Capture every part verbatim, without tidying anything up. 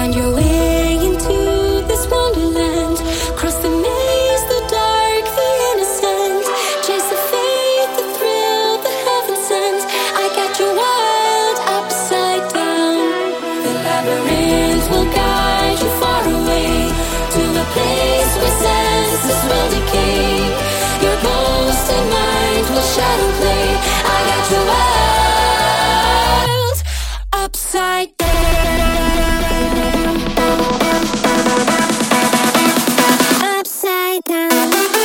Find your way into this wonderland. Cross the maze, the dark, the innocent. Chase the faith, the thrill, the heaven sent. I got your world upside down. The labyrinth will guide you far away to a place where senses will decay. Your ghost and mind will shadow play. I got your world upside down. Upside down.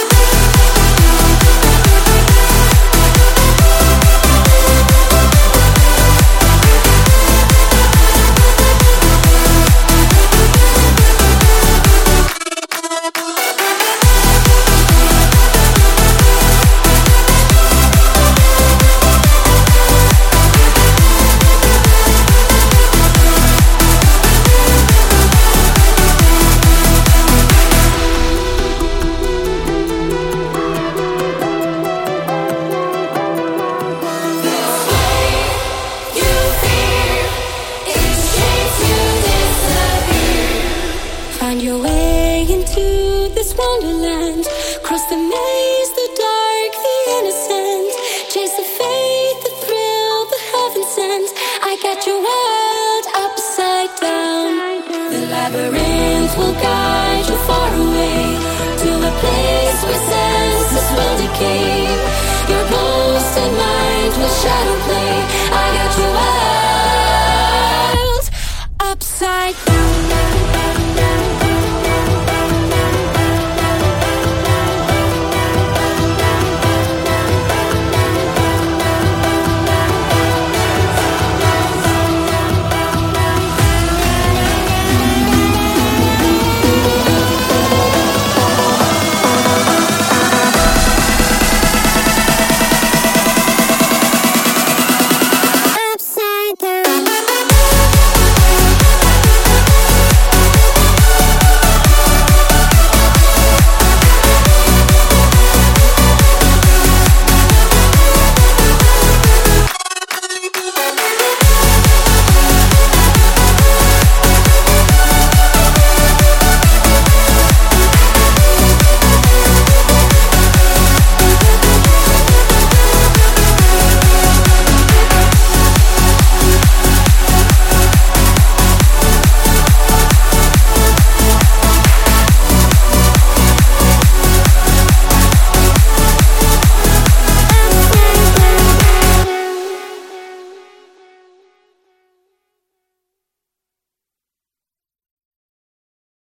Find your way into this wonderland. Cross the maze, the dark, the innocent. Chase the faith, the thrill, the heaven sent. I got your world upside down. The labyrinth will guide you far away to a place where senses will decay. Your ghost and mind will shadow play.